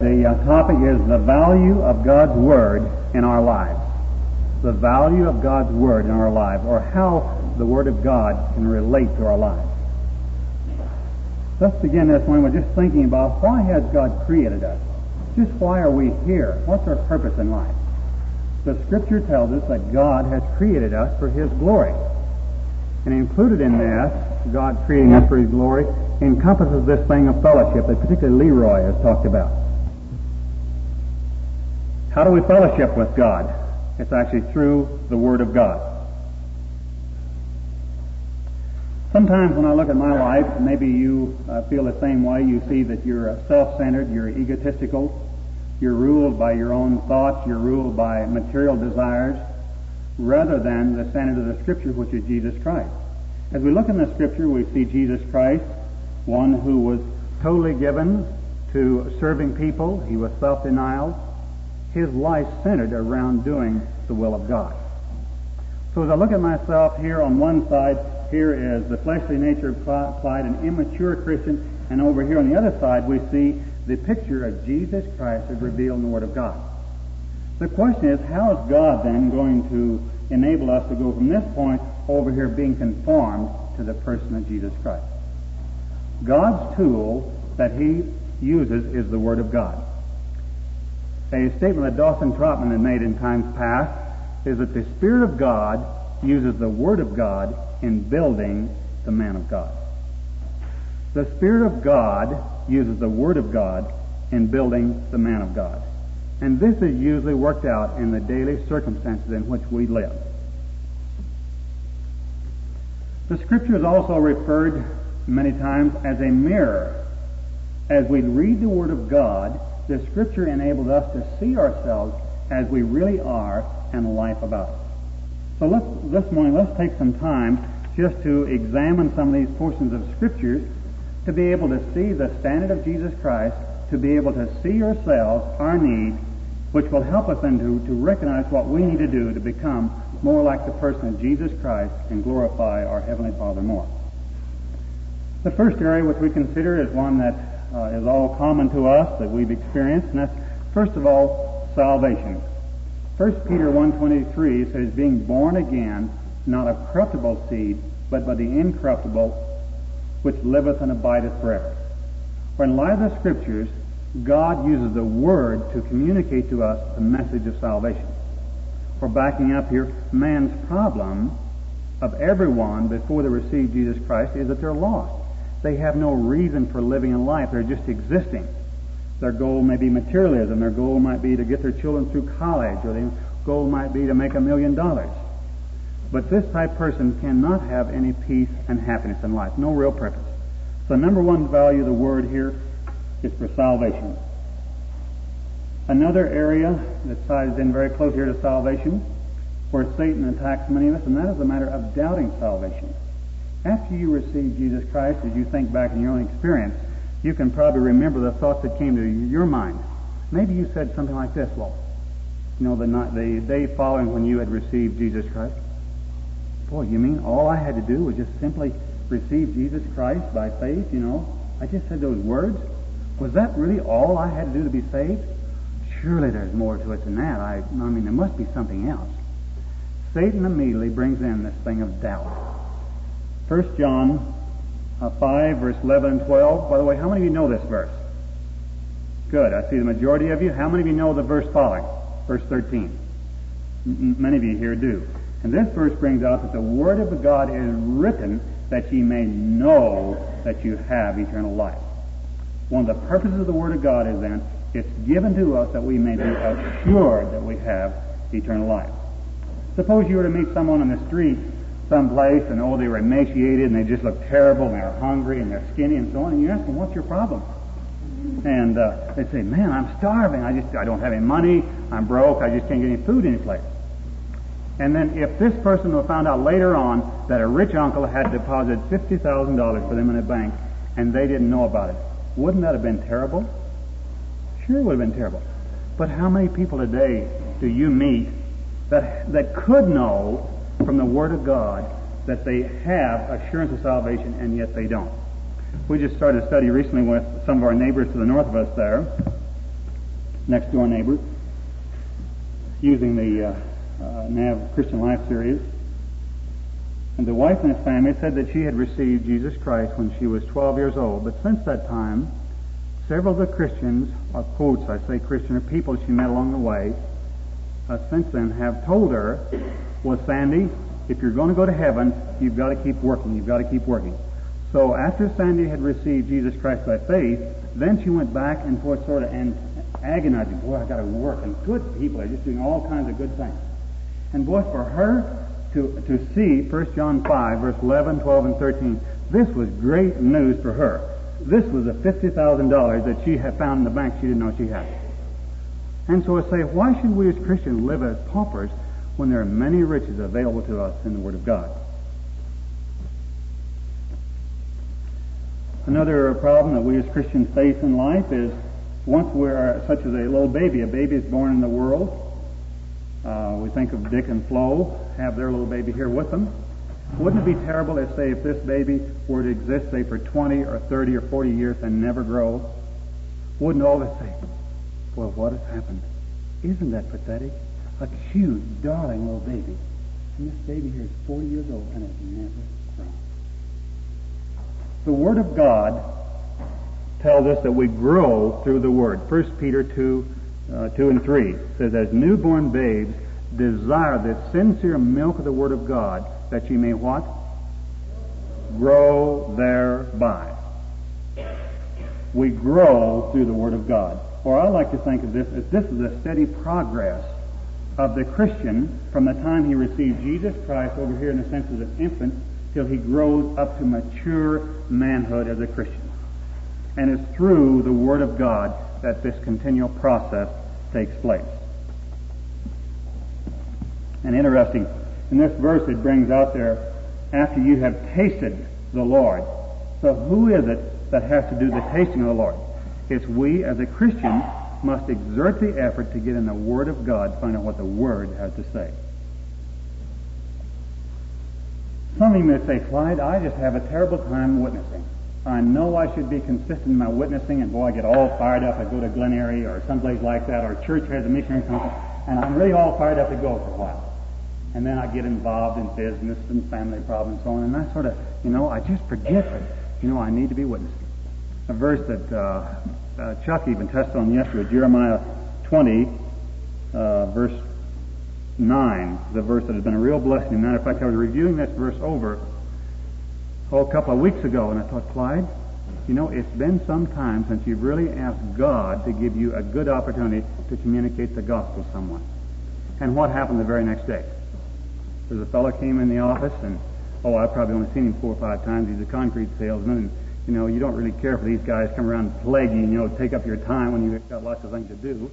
The topic is the value of God's Word in our lives. The value of God's Word in our lives, or how the Word of God can relate to our lives. Let's begin this morning with just thinking about why has God created us? Just why are we here? What's our purpose in life? The Scripture tells us that God has created us for His glory. And included in that, God creating us for His glory, encompasses this thing of fellowship that particularly Leroy has talked about. How do we fellowship with God? It's actually through the Word of God. Sometimes when I look at my life, maybe you feel the same way. You see that you're self-centered, you're egotistical, you're ruled by your own thoughts, you're ruled by material desires, rather than the standard of the Scripture, which is Jesus Christ. As we look in the Scripture, we see Jesus Christ, one who was totally given to serving people. He was self-denial. His life centered around doing the will of God. So as I look at myself here on one side, here is the fleshly nature of Clyde, an immature Christian, and over here on the other side we see the picture of Jesus Christ as revealed in the Word of God. The question is, how is God then going to enable us to go from this point over here being conformed to the person of Jesus Christ? God's tool that He uses is the Word of God. A statement that Dawson Trotman had made in times past is that the Spirit of God uses the Word of God in building the man of God. The Spirit of God uses the Word of God in building the man of God. And this is usually worked out in the daily circumstances in which we live. The Scripture is also referred many times as a mirror. As we read the Word of God, the Scripture enables us to see ourselves as we really are and life about us. So this morning, let's take some time just to examine some of these portions of Scriptures to be able to see the standard of Jesus Christ, to be able to see ourselves, our need, which will help us then to recognize what we need to do to become more like the person of Jesus Christ and glorify our Heavenly Father more. The first area which we consider is one that is all common to us, that we've experienced, and that's, first of all, salvation. 1 Peter 1:23 says, being born again, not of corruptible seed, but by the incorruptible, which liveth and abideth forever. For in light of the Scriptures, God uses the Word to communicate to us the message of salvation. For backing up here, man's problem of everyone before they receive Jesus Christ is that they're lost. They have no reason for living in life. They're just existing. Their goal may be materialism. Their goal might be to get their children through college, or their goal might be to make $1 million. But this type person cannot have any peace and happiness in life. No real purpose. So number one value of the Word here is for salvation. Another area that ties in very close here to salvation, where Satan attacks many of us, and that is the matter of doubting salvation. After you receive Jesus Christ, as you think back in your own experience, you can probably remember the thoughts that came to your mind. Maybe you said something like this, well, the day following when you had received Jesus Christ, boy, you mean all I had to do was just simply receive Jesus Christ by faith, I just said those words? Was that really all I had to do to be saved? Surely there's more to it than that. I mean, there must be something else. Satan immediately brings in this thing of doubt. 1 John 5, verse 11 and 12. By the way, how many of you know this verse? Good. I see the majority of you. How many of you know the verse following? Verse 13. Many of you here do. And this verse brings out that the Word of God is written that ye may know that you have eternal life. One of the purposes of the Word of God is then, it's given to us that we may be assured that we have eternal life. Suppose you were to meet someone on the street someplace, and they were emaciated, and they just look terrible, and they're hungry, and they're skinny, and so on, and you ask them, what's your problem? And they'd say, man, I'm starving. I don't have any money. I'm broke. I just can't get any food any place. And then if this person were found out later on that a rich uncle had deposited $50,000 for them in a bank, and they didn't know about it, wouldn't that have been terrible? Sure it would have been terrible. But how many people today do you meet that could know from the Word of God that they have assurance of salvation, and yet they don't? We just started a study recently with some of our neighbors to the north of us there, next door neighbor, using the NAV Christian Life series. And the wife in his family said that she had received Jesus Christ when she was 12 years old. But since that time, several of the Christians, or quotes, I say Christian, or people she met along the way, since then have told her, well, Sandy, if you're going to go to heaven, you've got to keep working. You've got to keep working. So after Sandy had received Jesus Christ by faith, then she went back and forth sort of agonizing. Boy, I've got to work. And good people are just doing all kinds of good things. And boy, for her to see 1 John 5, verse 11, 12, and 13, this was great news for her. This was the $50,000 that she had found in the bank she didn't know she had. And so I say, why should we as Christians live as paupers when there are many riches available to us in the Word of God? Another problem that we as Christians face in life is once we're such as a little baby. A baby is born in the world. We think of Dick and Flo, have their little baby here with them. Wouldn't it be terrible if this baby were to exist, say, for 20 or 30 or 40 years and never grow? Wouldn't all of us say, well, what has happened? Isn't that pathetic? A cute, darling little baby. And this baby here is 40 years old and has never grown. The Word of God tells us that we grow through the Word. 1 Peter 2 and 3 says, as newborn babes, desire the sincere milk of the Word of God, that ye may what? Grow thereby. We grow through the Word of God. Or I like to think of this as this is a steady progress of the Christian from the time he received Jesus Christ over here in the sense of an infant till he grows up to mature manhood as a Christian. And it's through the Word of God that this continual process takes place. And interesting, in this verse it brings out there, after you have tasted the Lord. So who is it that has to do the tasting of the Lord? It's we as a Christian must exert the effort to get in the Word of God, to find out what the Word has to say. Some of you may say, Clyde, I just have a terrible time witnessing. I know I should be consistent in my witnessing, and boy, I get all fired up. I go to Glen Eyrie or someplace like that, or church has a missionary conference, and I'm really all fired up to go for a while. And then I get involved in business and family problems and so on, and I sort of, I just forget that, I need to be witnessing. A verse that Chuck even touched on yesterday, Jeremiah 20, verse 9, the verse that has been a real blessing. As a matter of fact, I was reviewing this verse over a couple of weeks ago, and I thought, Clyde, it's been some time since you've really asked God to give you a good opportunity to communicate the gospel to someone. And what happened the very next day? There's a fellow came in the office, and I've probably only seen him 4 or 5 times. He's a concrete salesman, and you don't really care for these guys come around and plague you, take up your time when you've got lots of things to do.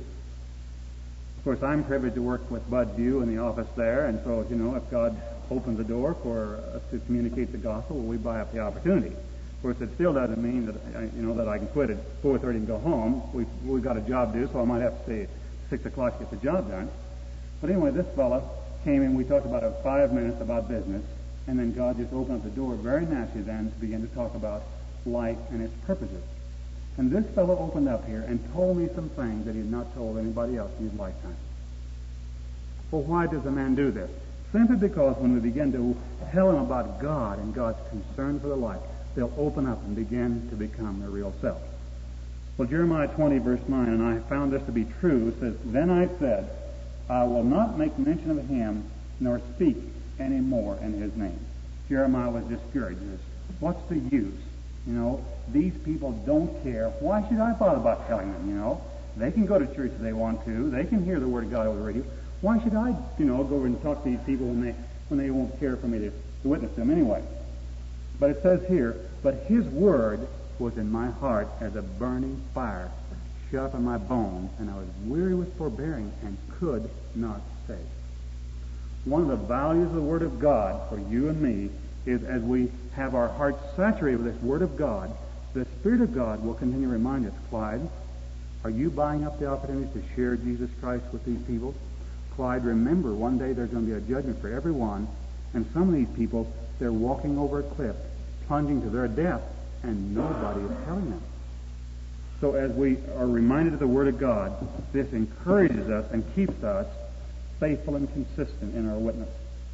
Of course, I'm privileged to work with Bud View in the office there, and so, if God opens the door for us to communicate the gospel, we buy up the opportunity. Of course, it still doesn't mean that, that I can quit at 4:30 and go home. We've got a job to do, so I might have to stay at 6 o'clock to get the job done. But anyway, this fellow came in, we talked about 5 minutes about business, and then God just opened up the door very naturally then to begin to talk about life and its purposes. And this fellow opened up here and told me some things that he had not told anybody else in his lifetime. Well, why does a man do this? Simply because when we begin to tell them about God and God's concern for their life, they'll open up and begin to become their real self. Well, Jeremiah 20, verse 9, and I found this to be true, says, Then I said, I will not make mention of him, nor speak any more in his name. Jeremiah was discouraged. He says, what's the use? These people don't care. Why should I bother about telling them, They can go to church if they want to. They can hear the Word of God over the radio. Why should I, go over and talk to these people when they won't care for me to witness to them anyway? But it says here, but his word was in my heart as a burning fire, shut up in my bones, and I was weary with forbearing and could not say. One of the values of the Word of God for you and me is as we have our hearts saturated with this Word of God, the Spirit of God will continue to remind us, Clyde, are you buying up the opportunity to share Jesus Christ with these people? Clyde, remember, one day there's going to be a judgment for everyone, and some of these people, they're walking over a cliff, plunging to their death, and nobody is telling them. So as we are reminded of the Word of God, this encourages us and keeps us faithful and consistent in our witness.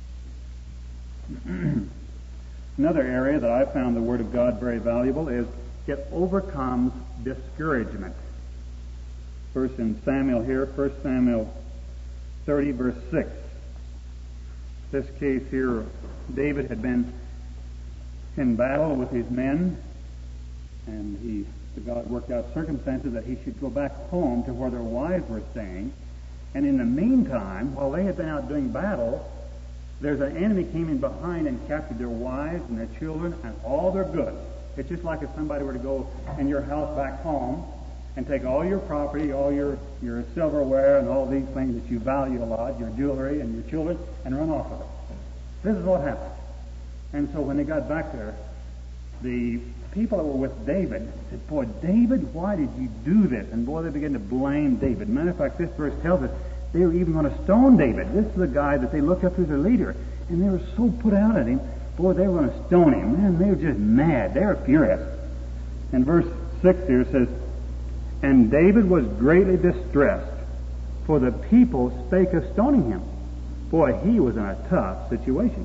Another area that I found the Word of God very valuable is it overcomes discouragement. Verse in Samuel here, 1 Samuel 30, verse 6. This case here, David had been in battle with his men, and God worked out circumstances that he should go back home to where their wives were staying. And in the meantime, while they had been out doing battle, there's an enemy came in behind and captured their wives and their children and all their goods. It's just like if somebody were to go in your house back home and take all your property, all your silverware and all these things that you value a lot, your jewelry and your children, and run off with it. This is what happened. And so when they got back there, the people that were with David said, "Boy, David, why did you do this?" And boy, they began to blame David. Matter of fact, this verse tells us they were even going to stone David. This is the guy that they looked up to as their leader. And they were so put out at him, boy, they were going to stone him. Man, they were just mad. They were furious. And verse 6 here says, "And David was greatly distressed, for the people spake of stoning him." Boy, he was in a tough situation.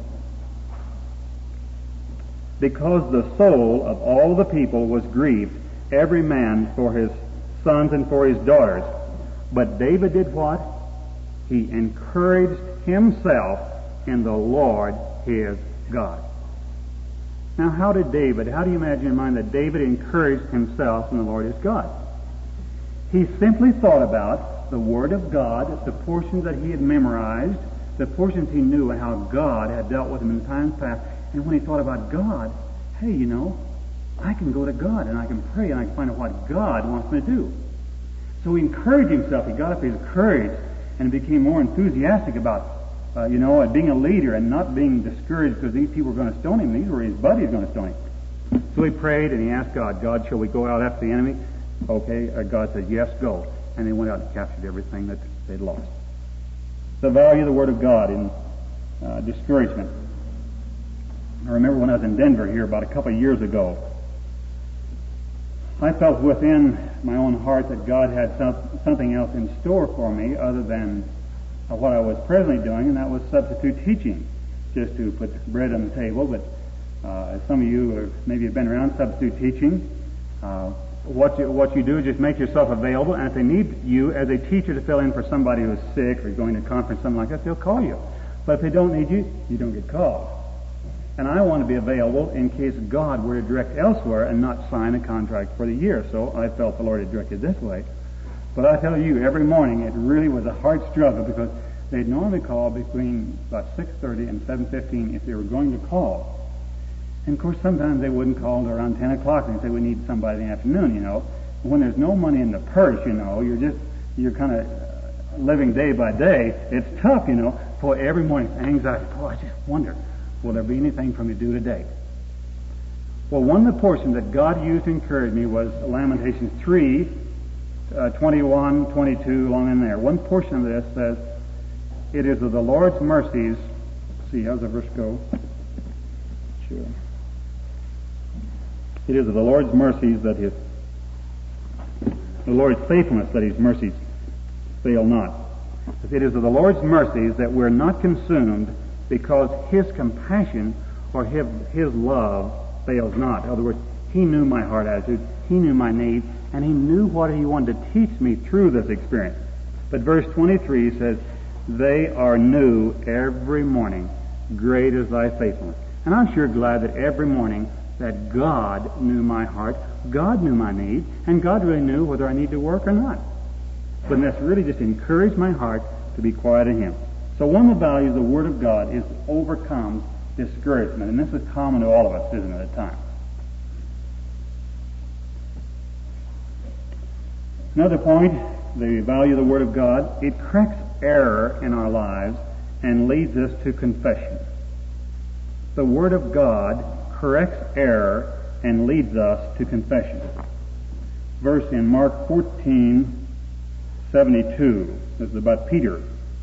"Because the soul of all the people was grieved, every man for his sons and for his daughters. But David did what? He encouraged himself in the Lord his God." Now, how do you imagine in your mind that David encouraged himself in the Lord his God? He simply thought about the Word of God, the portions that he had memorized, the portions he knew and how God had dealt with him in times past. And when he thought about God, hey, I can go to God and I can pray and I can find out what God wants me to do. So he encouraged himself. He got up his courage and became more enthusiastic about, being a leader and not being discouraged because these people were going to stone him. These were his buddies going to stone him. So he prayed and he asked God, "God, shall we go out after the enemy?" Okay, God said, "Yes, go." And they went out and captured everything that they'd lost. The value of the Word of God in discouragement. I remember when I was in Denver here about a couple of years ago, I felt within my own heart that God had something else in store for me other than what I was presently doing, and that was substitute teaching, just to put bread on the table. But as some of you maybe have been around substitute teaching, what you do is just make yourself available, and if they need you as a teacher to fill in for somebody who's sick or going to a conference, something like that, they'll call you. But if they don't need you, you don't get called. And I want to be available in case God were to direct elsewhere and not sign a contract for the year. So I felt the Lord had directed this way. But I tell you, every morning it really was a hard struggle because they'd normally call between about 6:30 and 7:15 if they were going to call. And of course sometimes they wouldn't call until around 10 o'clock and say, "We need somebody in the afternoon," When there's no money in the purse, you're kind of living day by day. It's tough, For every morning, anxiety. Boy, I just wonder, will there be anything for me to do today? Well, one of the portions that God used to encourage me was Lamentations 3, 21, 22, along in there. One portion of this says, "It is of the Lord's mercies." See, how's the verse go? Sure. "It is of the Lord's mercies that the Lord's faithfulness that his mercies fail not. It is of the Lord's mercies that we're not consumed, because his compassion or his love fails not." In other words, he knew my heart attitude, he knew my needs, and he knew what he wanted to teach me through this experience. But verse 23 says, "They are new every morning. Great is thy faithfulness." And I'm sure glad that every morning that God knew my heart, God knew my needs, and God really knew whether I need to work or not. But this really just encouraged my heart to be quiet in him. So one of the values of the Word of God is to overcome discouragement. And this is common to all of us, isn't it, at times? Another point, the value of the Word of God, it corrects error in our lives and leads us to confession. The Word of God corrects error and leads us to confession. Verse in Mark 14:72. This is about Peter.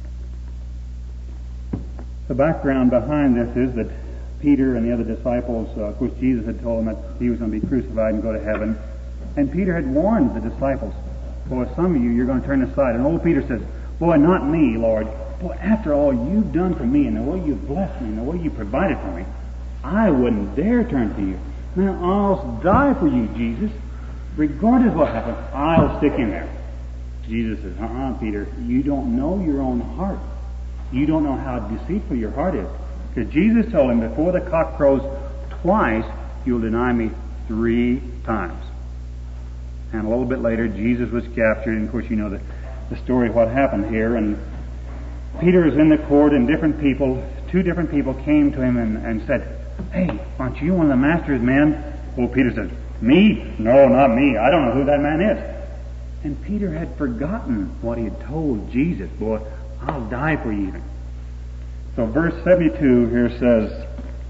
The background behind this is that Peter and the other disciples, of course, Jesus had told them that he was going to be crucified and go to heaven. And Peter had warned the disciples, boy, some of you, you're going to turn aside. And old Peter says, boy, not me, Lord. Boy, after all you've done for me and the way you've blessed me and the way you provided for me, I wouldn't dare turn to you. Man, I'll die for you, Jesus. Regardless of what happens, I'll stick in there. Jesus says, Peter, you don't know your own heart. You don't know how deceitful your heart is. Because Jesus told him, before the cock crows twice, you'll deny me 3 times. And a little bit later, Jesus was captured, and of course you know the story of what happened here. And Peter is in the court, and 2 different people came to him and said, hey, aren't you one of the master's men? Well, Peter said, me? No, not me. I don't know who that man is. And Peter had forgotten what he had told Jesus. Boy, I'll die for you even. So verse 72 here says,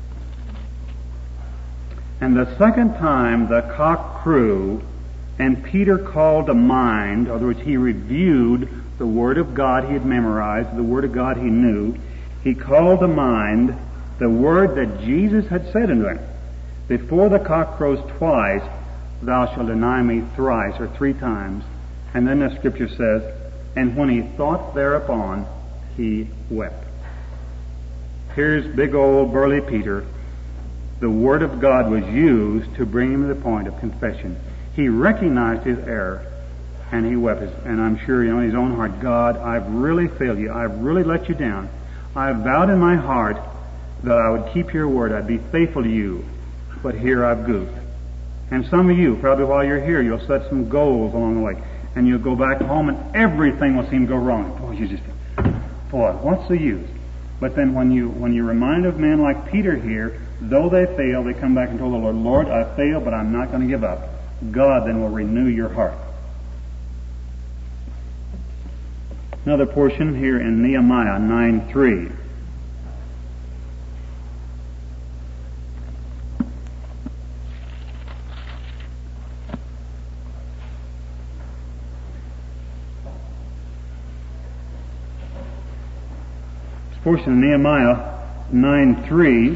and the second time the cock crew, and Peter called to mind, in other words, he reviewed the Word of God he had memorized, the Word of God he knew. He called to mind the word that Jesus had said unto him, before the cock crows twice, thou shalt deny me thrice, or 3 times. And then the Scripture says, and when he thought thereupon, he wept. Here's big old burly Peter. The Word of God was used to bring him to the point of confession. He recognized his error, and he wept. And I'm sure, in his own heart, God, I've really failed you. I've really let you down. I've vowed in my heart that I would keep your word. I'd be faithful to you. But here I've goofed. And some of you, probably while you're here, you'll set some goals along the way. And you'll go back home and everything will seem to go wrong. Boy, what's the use? But then when you remind of men like Peter here, though they fail, they come back and tell the Lord, Lord, I failed, but I'm not going to give up. God then will renew your heart. Another portion here in Nehemiah 9:3. Portion of Nehemiah 9:3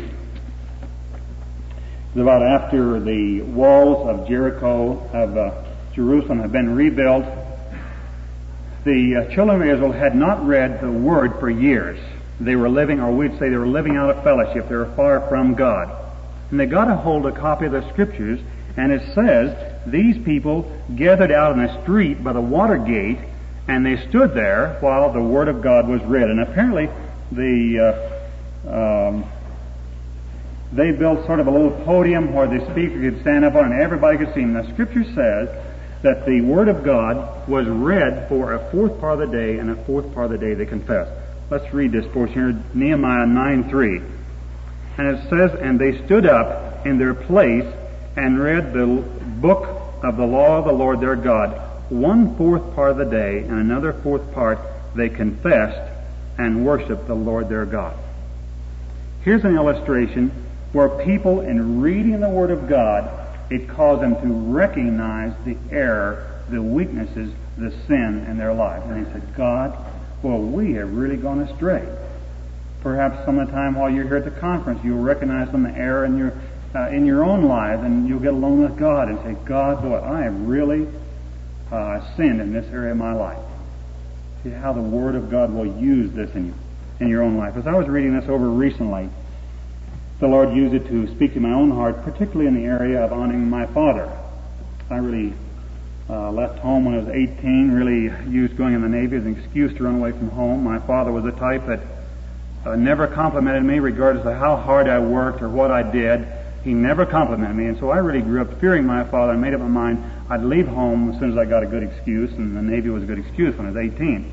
is about after the walls of Jericho, of Jerusalem, have been rebuilt. The children of Israel had not read the Word for years. They were living, or we'd say they were living out of fellowship. They were far from God. And they got a hold of a copy of the Scriptures, and it says, these people gathered out in the street by the water gate, and they stood there while the Word of God was read. And apparently they built sort of a little podium where the speaker could stand up on and everybody could see him. The Scripture says that the Word of God was read for a 4th part of the day, and a 4th part of the day they confessed. Let's read this portion here, Nehemiah 9:3. And it says, and they stood up in their place and read the book of the law of the Lord their God, 1/4 part of the day, and another 4th part they confessed and worship the Lord their God. Here's an illustration where people, in reading the Word of God, it caused them to recognize the error, the weaknesses, the sin in their lives. And they said, God, well, we have really gone astray. Perhaps some of the time while you're here at the conference, you'll recognize some error in your own life, and you'll get alone with God and say, God, boy, I have really sinned in this area of my life. See how the Word of God will use this in your own life. As I was reading this over recently, the Lord used it to speak to my own heart, particularly in the area of honoring my father. I really left home when I was 18, really used going in the Navy as an excuse to run away from home. My father was the type that never complimented me regardless of how hard I worked or what I did. He never complimented me, and so I really grew up fearing my father and made up my mind I'd leave home as soon as I got a good excuse, and the Navy was a good excuse when I was 18.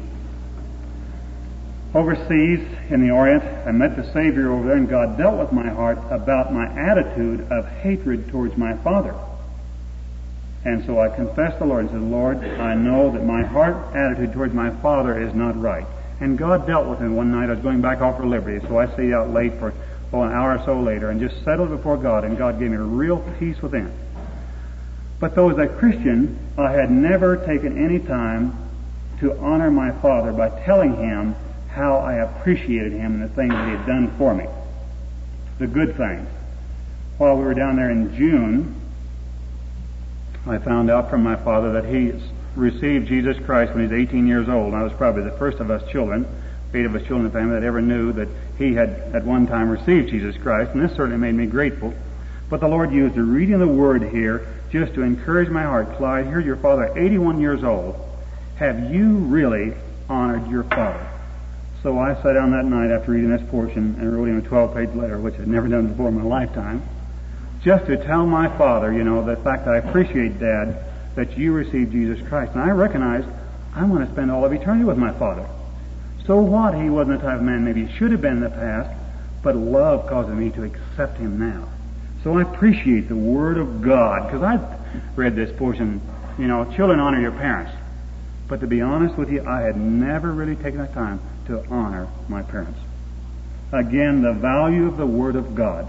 Overseas in the Orient, I met the Savior over there, and God dealt with my heart about my attitude of hatred towards my father. And so I confessed the Lord and said, Lord, I know that my heart attitude towards my father is not right. And God dealt with me one night. I was going back off for Liberty, so I stayed out late for an hour or so later and just settled before God, and God gave me a real peace within. But though as a Christian, I had never taken any time to honor my father by telling him how I appreciated him and the things that he had done for me, the good things. While we were down there in June, I found out from my father that he received Jesus Christ when he was 18 years old. I was probably the first of us children, 8 of us children in the family, that ever knew that he had at one time received Jesus Christ, and this certainly made me grateful. But the Lord used the reading of the Word here just to encourage my heart. Clyde, here's your father, 81 years old. Have you really honored your father? So I sat down that night after reading this portion and wrote him a 12-page letter, which I'd never done before in my lifetime, just to tell my father, the fact that I appreciate, Dad, that you received Jesus Christ. And I recognized I want to spend all of eternity with my father. So what? He wasn't the type of man maybe he should have been in the past, but love causes me to accept him now. So I appreciate the Word of God, because I've read this portion, children honor your parents. But to be honest with you, I had never really taken the time to honor my parents. Again, the value of the Word of God.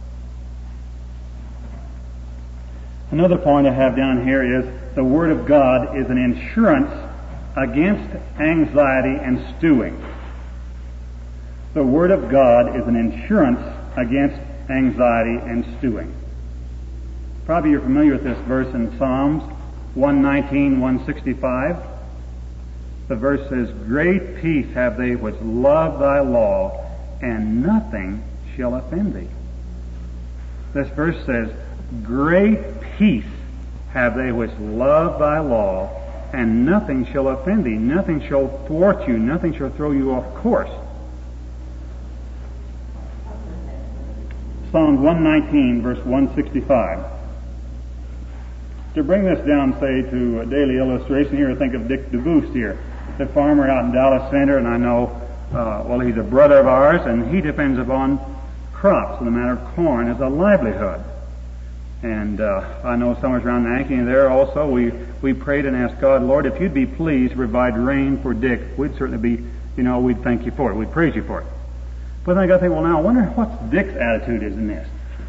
Another point I have down here is the Word of God is an insurance against anxiety and stewing. The Word of God is an insurance against anxiety and stewing. Probably you're familiar with this verse in Psalms 119, 165. The verse says, "Great peace have they which love thy law, and nothing shall offend thee." This verse says, "Great peace have they which love thy law, and nothing shall offend thee." Nothing shall thwart you. Nothing shall throw you off course. Psalms 119, verse 165. To bring this down, say, to a daily illustration here, think of Dick DeBoost here, the farmer out in Dallas Center, and I know, he's a brother of ours, and he depends upon crops in the matter of corn as a livelihood. And I know somewhere around Yankee there also, we prayed and asked God, Lord, if you'd be pleased to provide rain for Dick, we'd certainly be, we'd thank you for it. We'd praise you for it. But then I got to think, well, now, I wonder what Dick's attitude is in this.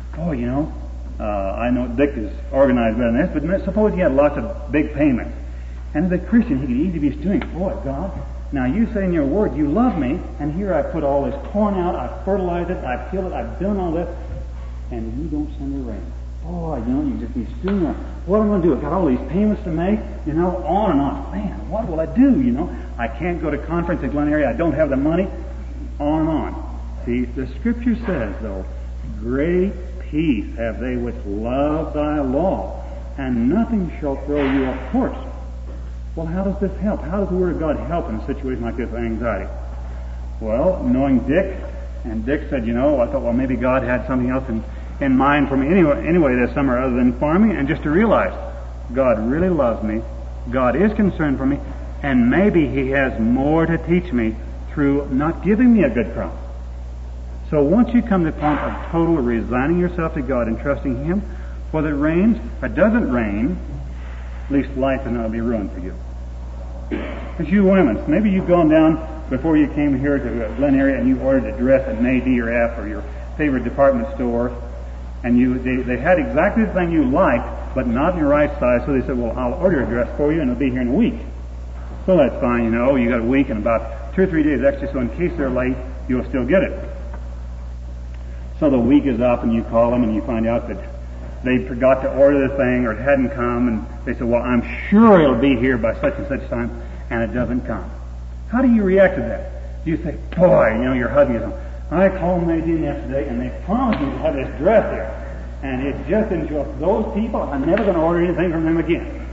I know Dick is organized better than this, but suppose he had lots of big payments. And as a Christian, he could easily be doing, boy, God, now you say in your Word, you love me, and here I put all this corn out, I've fertilized it, I've tilled it, I've done all this, and you don't send the rain. Boy, you just be stewing around. What am I going to do? I've got all these payments to make, on and on. Man, what will I do, I can't go to conference in Glen Area, I don't have the money, on and on. See, the Scripture says, though, great peace have they which love thy law, and nothing shall throw you off course. Well, how does this help? How does the Word of God help in a situation like this with anxiety? Well, knowing Dick, and Dick said, I thought, well, maybe God had something else in mind for me anyway this summer other than farming, and just to realize God really loves me, God is concerned for me, and maybe He has more to teach me through not giving me a good crop. So once you come to the point of total resigning yourself to God and trusting Him, whether it rains or doesn't rain, at least life will not be ruined for you. As you women, maybe you've gone down before you came here to Glen Area and you ordered a dress at May, D, or F, or your favorite department store, and they had exactly the thing you liked, but not in your right size, so they said, well, I'll order a dress for you and it'll be here in a week. So that's fine, you got a week and about 2 or 3 days extra, so in case they're late, you'll still get it. So the week is up and you call them and you find out that they forgot to order the thing or it hadn't come, and they said, well, I'm sure it'll be here by such and such time, and it doesn't come. How do you react to that? Do you say, boy, your husband is, I called Nadine yesterday and they promised me to have this dress here, and it just didn't show up. Those people, I'm never going to order anything from them again.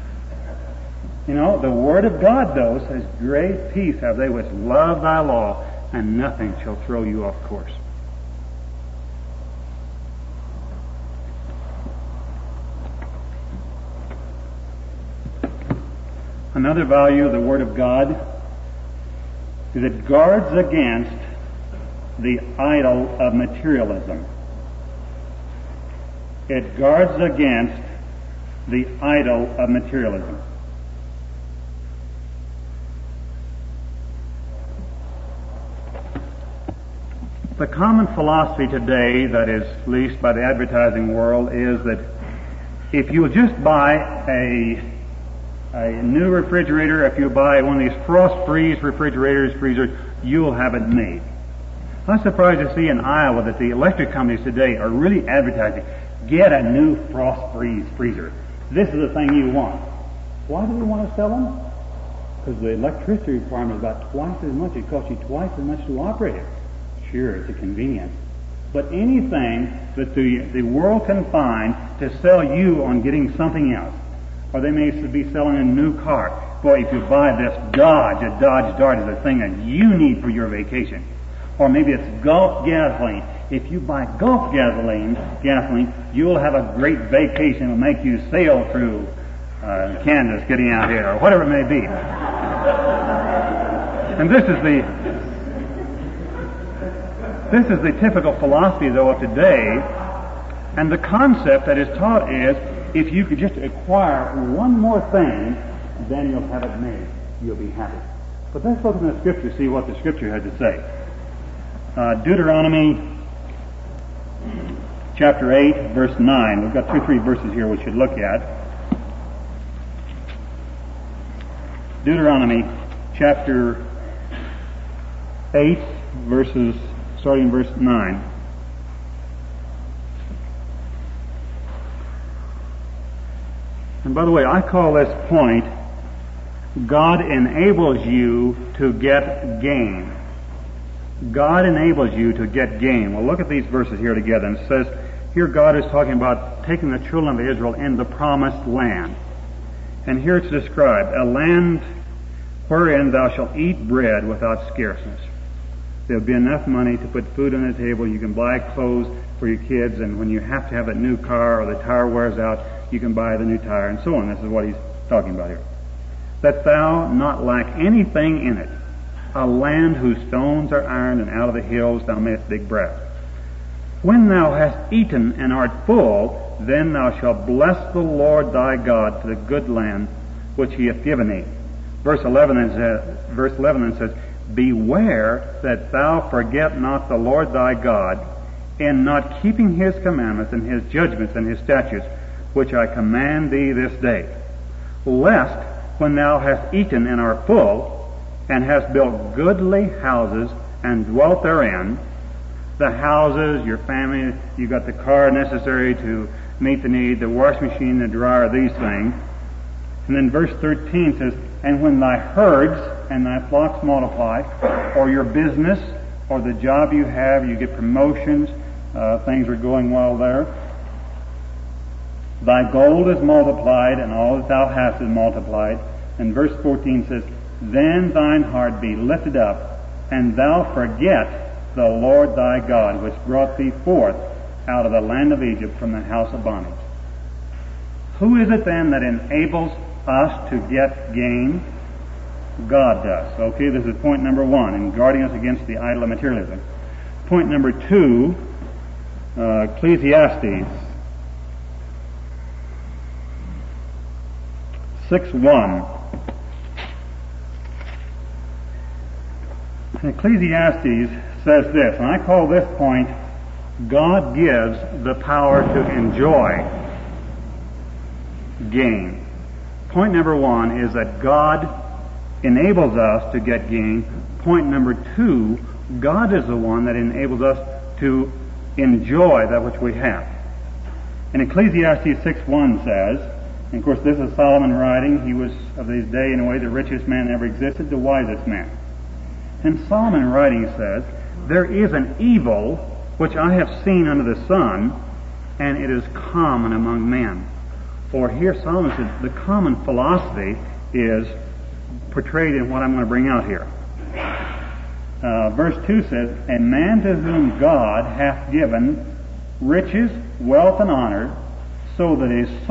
The Word of God, though, says, great peace have they which love thy law, and nothing shall throw you off course. Another value of the Word of God is it guards against the idol of materialism. It guards against the idol of materialism. The common philosophy today, that is leased by the advertising world, is that if you just buy a new refrigerator, if you buy one of these frost-freeze freezers, you'll have it made. I'm surprised to see in Iowa that the electric companies today are really advertising, get a new frost-freeze freezer. This is the thing you want. Why do we want to sell them? Because the electricity requirement is about twice as much. It costs you twice as much to operate it. Sure, it's a convenience. But anything that the world can find to sell you on getting something else, or they may be selling a new car. Boy, if you buy this Dodge, a Dodge Dart is a thing that you need for your vacation. Or maybe it's Gulf gasoline. If you buy Gulf gasoline, you'll have a great vacation. It'll make you sail through Kansas getting out here, or whatever it may be. And this is the typical philosophy, though, of today. And the concept that is taught is, if you could just acquire one more thing, then you'll have it made. You'll be happy. But let's look in the Scripture, see what the Scripture had to say. Deuteronomy chapter 8, verse 9. We've got 2 or 3 verses here we should look at. Deuteronomy chapter 8, starting verse 9. And by the way, I call this point, God enables you to get gain. God enables you to get gain. Well, look at these verses here together. And it says, here God is talking about taking the children of Israel in the promised land. And here it's described, a land wherein thou shalt eat bread without scarceness. There'll be enough money to put food on the table. You can buy clothes for your kids, and when you have to have a new car or the tire wears out, you can buy the new tire, and so on. This is what he's talking about here. That thou not lack anything in it, a land whose stones are iron, and out of the hills thou mayest dig brass. When thou hast eaten and art full, then thou shalt bless the Lord thy God for the good land which he hath given thee. Verse 11 then says, beware that thou forget not the Lord thy God in not keeping his commandments and his judgments and his statutes, which I command thee this day, lest when thou hast eaten and art full, and hast built goodly houses and dwelt therein, the houses, your family, you got the car necessary to meet the need, the washing machine, the dryer, these things. And then verse 13 says, and when thy herds and thy flocks multiply, or your business, or the job you have, you get promotions, things are going well there, thy gold is multiplied, and all that thou hast is multiplied. And verse 14 says, then thine heart be lifted up, and thou forget the Lord thy God, which brought thee forth out of the land of Egypt from the house of bondage. Who is it then that enables us to get gain? God does. Okay, this is point number 1 in guarding us against the idol of materialism. Point number 2, Ecclesiastes 6:1. Ecclesiastes says this, and I call this point, God gives the power to enjoy gain. Point number 1 is that God enables us to get gain. Point number 2, God is the one that enables us to enjoy that which we have. And Ecclesiastes 6:1 says, and of course this is Solomon writing, he was of his day in a way the richest man ever existed, the wisest man. And Solomon writing says, there is an evil which I have seen under the sun, and it is common among men. Or here Solomon says, the common philosophy is portrayed in what I'm going to bring out here. Verse 2 says, a man to whom God hath given riches, wealth, and honor, so that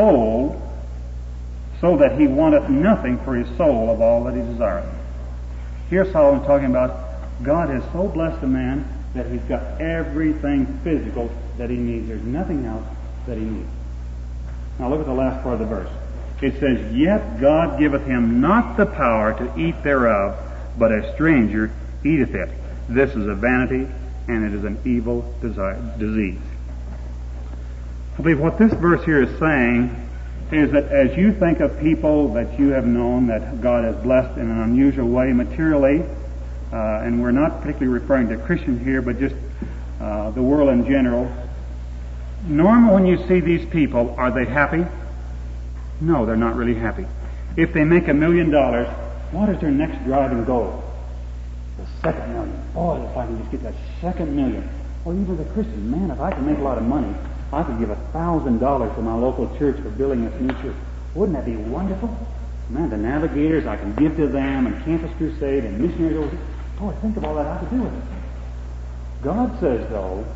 he wanteth nothing for his soul of all that he desireth. Here Solomon talking about God has so blessed a man that he's got everything physical that he needs. There's nothing else that he needs. Now look at the last part of the verse. It says, yet God giveth him not the power to eat thereof, but a stranger eateth it. This is a vanity, and it is an evil disease. I believe what this verse here is saying is that as you think of people that you have known that God has blessed in an unusual way materially, and we're not particularly referring to Christians here, but just the world in general, normally when you see these people, are they happy? No, they're not really happy. If they make $1 million, what is their next driving goal? The second million. Boy, if I can just get that second million. Or even the Christian, man, if I can make a lot of money, I could give $1,000 to my local church for building this new church. Wouldn't that be wonderful? Man, the navigators, I can give to them, and Campus Crusade, and missionaries over here. Boy, think of all that I could do with it. God says, though,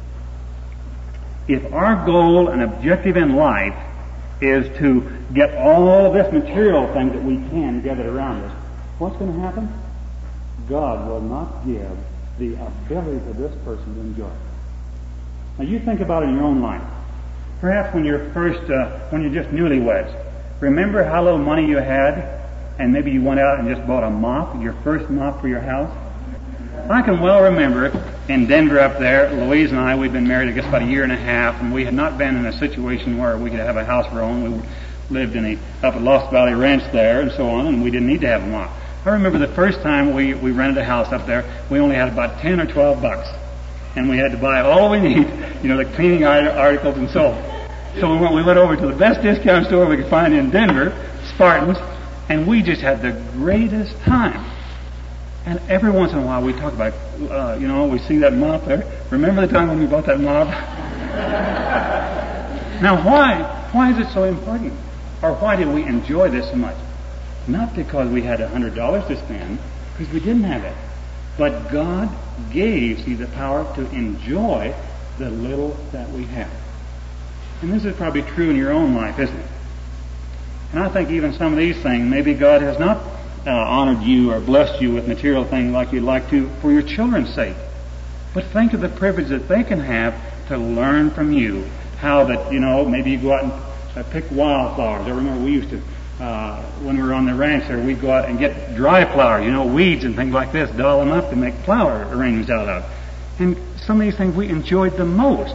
if our goal and objective in life is to get all this material things that we can gathered around us, what's going to happen? God will not give the ability to this person to enjoy it. Now you think about it in your own life. Perhaps when you're when you're just newlyweds, remember how little money you had, and maybe you went out and just bought a mop, your first mop for your house? I can well remember in Denver up there, Louise and I, we'd been married I guess about 1.5 years, and we had not been in a situation where we could have a house of our own. We lived up at Lost Valley Ranch there and so on, and we didn't need to have a mop. I remember the first time we rented a house up there, we only had about $10 or $12, and we had to buy all we need, the cleaning articles and so on. So we went over to the best discount store we could find in Denver, Spartans, and we just had the greatest time. And every once in a while we talk about, we see that mop there. Remember the time when we bought that mop? Now why is it so important? Or why did we enjoy this so much? Not because we had $100 to spend, because we didn't have it. But God gave you the power to enjoy the little that we have. And this is probably true in your own life, isn't it? And I think even some of these things, maybe God has not honored you or blessed you with material things like you'd like to for your children's sake. But think of the privilege that they can have to learn from you how that, maybe you go out and pick wildflowers. I remember we used to, when we were on the ranch there, we'd go out and get dry flowers, weeds and things like this, doll them up to make flower arrangements out of. And some of these things we enjoyed the most.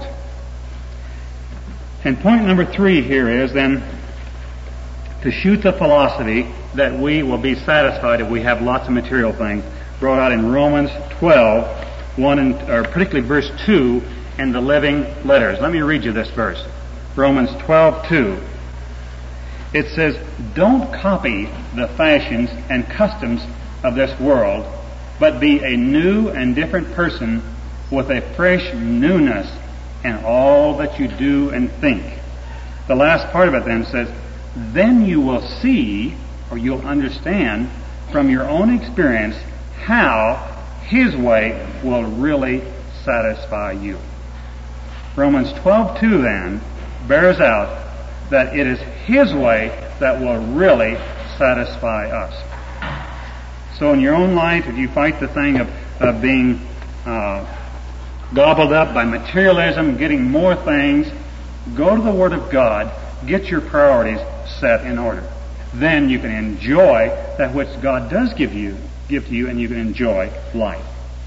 And point number 3 here is then to shoot the philosophy that we will be satisfied if we have lots of material things, brought out in Romans 12, particularly verse 2 in the Living Letters. Let me read you this verse. Romans 12:2. It says, "Don't copy the fashions and customs of this world, but be a new and different person with a fresh newness in all that you do and think." The last part of it then says, "Then you will see, or you'll understand from your own experience, how His way will really satisfy you." Romans 12:2 then bears out that it is His way that will really satisfy us. So in your own life, if you fight the thing of being gobbled up by materialism, getting more things, go to the Word of God, get your priorities set in order. Then you can enjoy that which God does give to you, and you can enjoy life.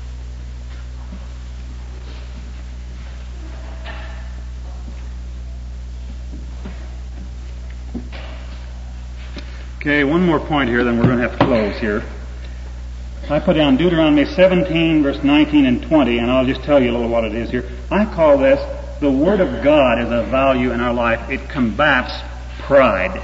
Okay, one more point here, then we're going to have to close here. I put down Deuteronomy 17, verse 19 and 20, and I'll just tell you a little what it is here. I call this, the Word of God is a value in our life. It combats pride.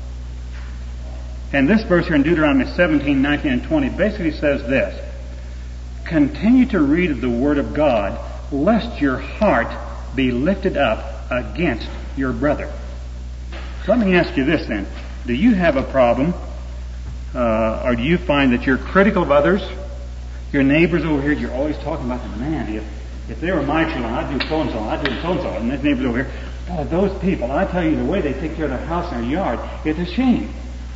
And this verse here in Deuteronomy 17, 19, and 20 basically says this: continue to read the Word of God, lest your heart be lifted up against your brother. Let me ask you this then. Do you have a problem, or do you find that you're critical of others? Your neighbors over here, you're always talking about them. Man, if they were my children, I'd do so-and-so, I'd do so-and-so. And this neighbors over here, those people, I tell you, the way they take care of their house and their yard, it's a shame.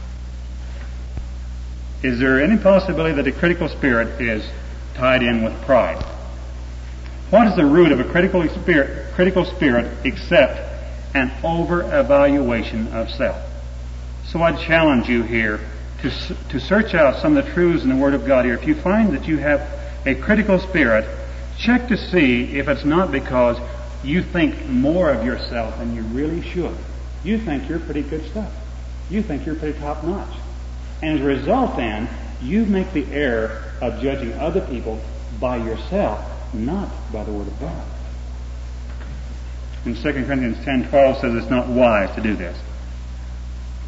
Is there any possibility that a critical spirit is tied in with pride? What is the root of a critical spirit except an over-evaluation of self? So I'd challenge you here to search out some of the truths in the Word of God here. If you find that you have a critical spirit, check to see if it's not because you think more of yourself than you really should. You think you're pretty good stuff. You think you're pretty top-notch. And as a result then, you make the error of judging other people by yourself, not by the Word of God. And 2 Corinthians 10:12 says it's not wise to do this.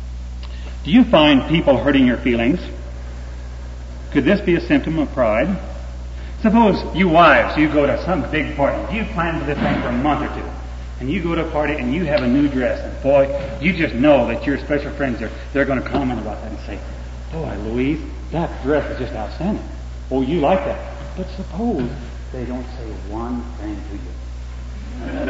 Do you find people hurting your feelings? Could this be a symptom of pride? Suppose you wives, you go to some big party. You plan for this thing for a month or two. And you go to a party and you have a new dress. And boy, you just know that your special friends they're going to comment about that and say, boy, Louise, that dress is just outstanding. Oh, you like that. But suppose they don't say one thing to you.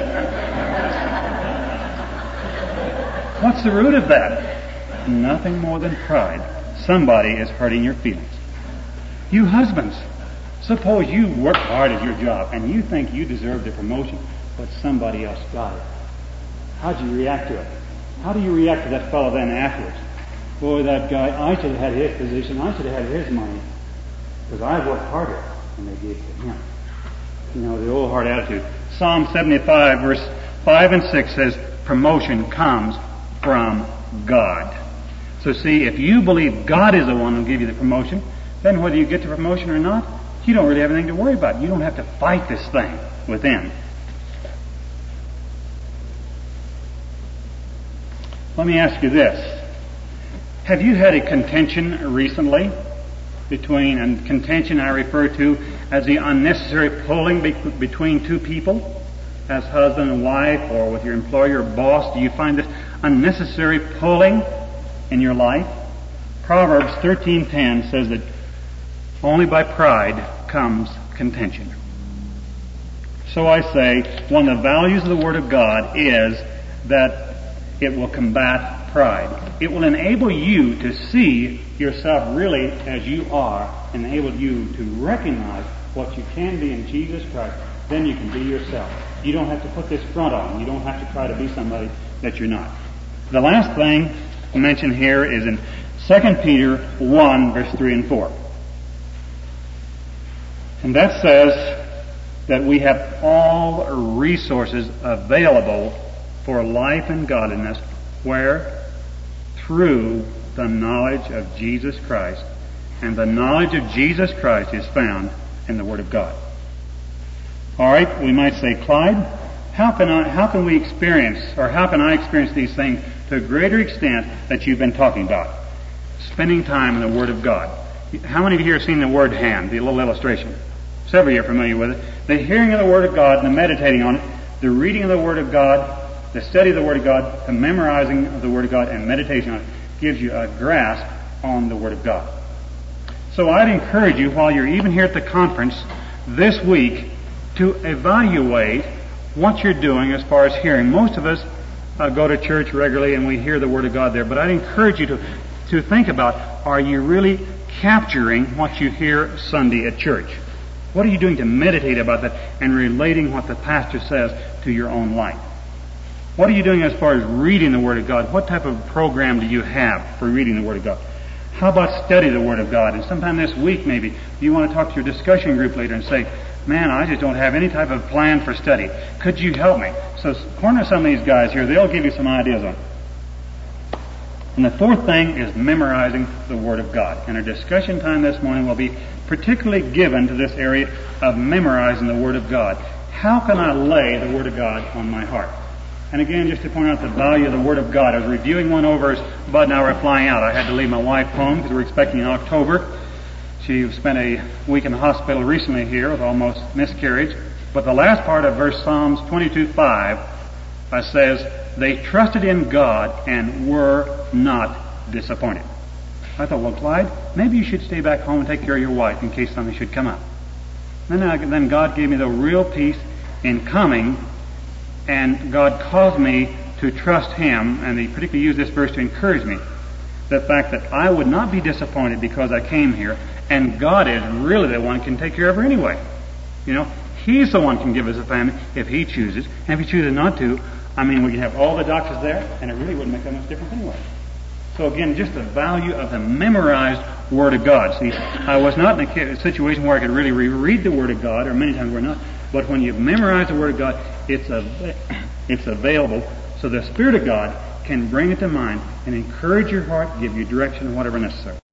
What's the root of that? Nothing more than pride. Somebody is hurting your feelings. You husbands, suppose you work hard at your job and you think you deserve the promotion, but somebody else got it. How'd you react to it? How do you react to that fellow then afterwards? Boy, that guy, I should have had his position. I should have had his money because I worked harder than they gave to him. You know, the old hard attitude. Psalm 75, verse 5 and 6 says, promotion comes from God. So see, if you believe God is the one who will give you the promotion, then whether you get the promotion or not, you don't really have anything to worry about. You don't have to fight this thing within. Let me ask you this. Have you had a contention recently between, and contention I refer to as the unnecessary pulling between two people, as husband and wife, or with your employer or boss? Do you find this unnecessary pulling in your life? Proverbs 13:10 says that only by pride comes contention. So I say, one of the values of the Word of God is that it will combat pride. It will enable you to see yourself really as you are, and enable you to recognize what you can be in Jesus Christ. Then you can be yourself. You don't have to put this front on. You don't have to try to be somebody that you're not. The last thing mentioned here is in 2 Peter 1, verse 3 and 4. And that says that we have all resources available for life and godliness, where? Through the knowledge of Jesus Christ. And the knowledge of Jesus Christ is found in the Word of God. All right, we might say, Clyde, how can we experience, or how can I experience these things to a greater extent that you've been talking about? Spending time in the Word of God. How many of you here have seen the word hand, the little illustration? Several of you are familiar with it. The hearing of the Word of God and the meditating on it, the reading of the Word of God, the study of the Word of God, the memorizing of the Word of God, and meditation on it gives you a grasp on the Word of God. So I'd encourage you, while you're even here at the conference this week, to evaluate what you're doing as far as hearing. Most of us go to church regularly and we hear the Word of God there, but I'd encourage you to think about, are you really capturing what you hear Sunday at church? What are you doing to meditate about that and relating what the pastor says to your own life? What are you doing as far as reading the Word of God? What type of program do you have for reading the Word of God? How about study the Word of God? And sometime this week maybe, you want to talk to your discussion group later and say, man, I just don't have any type of plan for study. Could you help me? So corner some of these guys here. They'll give you some ideas on it. And the fourth thing is memorizing the Word of God. And our discussion time this morning will be particularly given to this area of memorizing the Word of God. How can I lay the Word of God on my heart? And again, just to point out the value of the Word of God, I was reviewing one over as Bud and I were flying out. I had to leave my wife home because we were expecting in October. She spent a week in the hospital recently here with almost miscarriage. But the last part of verse Psalms 22:5 says, they trusted in God and were not disappointed. I thought, well, Clyde, maybe you should stay back home and take care of your wife in case something should come up. Then God gave me the real peace in coming, and God caused me to trust Him, and He particularly used this verse to encourage me. The fact that I would not be disappointed because I came here, and God is really the one who can take care of her anyway. You know, He's the one who can give us a family if He chooses. And if He chooses not to, we can have all the doctors there, and it really wouldn't make that much difference anyway. So again, just the value of the memorized Word of God. See, I was not in a situation where I could really reread the Word of God, or many times we're not. But when you've memorized the Word of God, it's available, so the Spirit of God can bring it to mind and encourage your heart, give you direction, whatever necessary.